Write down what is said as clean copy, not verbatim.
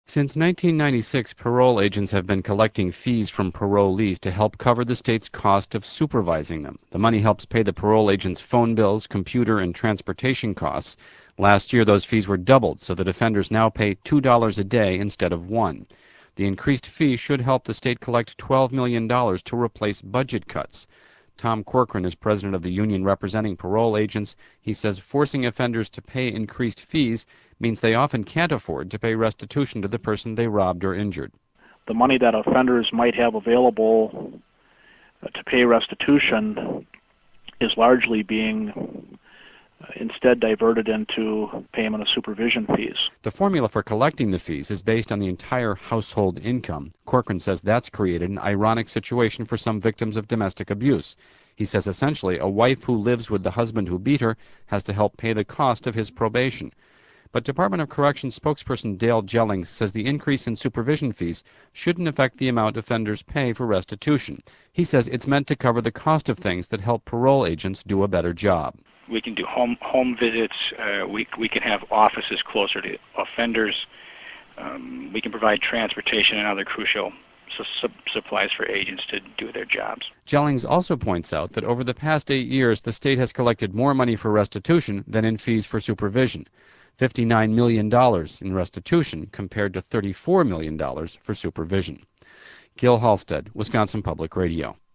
Since 1996, parole agents have been collecting fees from parolees to help cover the state's cost of supervising them. The money helps pay the parole agents' phone bills, computer, and transportation costs. Last year, those fees were doubled, so that offenders now pay $2 a day instead of $1. The increased fee should help the state collect $12 million to replace budget cuts. Tom Corcoran is president of the union representing parole agents. He says forcing offenders to pay increased fees means they often can't afford to pay restitution to the person they robbed or injured. The money that offenders might have available to pay restitution is largely being instead diverted into payment of supervision fees. The formula for collecting the fees is based on the entire household income. Corcoran says that's created an ironic situation for some victims of domestic abuse. He says essentially a wife who lives with the husband who beat her has to help pay the cost of his probation. But Department of Corrections spokesperson Dale Jellings says the increase in supervision fees shouldn't affect the amount offenders pay for restitution. He says it's meant to cover the cost of things that help parole agents do a better job. We can do home visits. We can have offices closer to offenders. We can provide transportation and other crucial supplies for agents to do their jobs. Jellings also points out that over the past 8 years, the state has collected more money for restitution than in fees for supervision. $59 million in restitution compared to $34 million for supervision. Gil Halstead, Wisconsin Public Radio.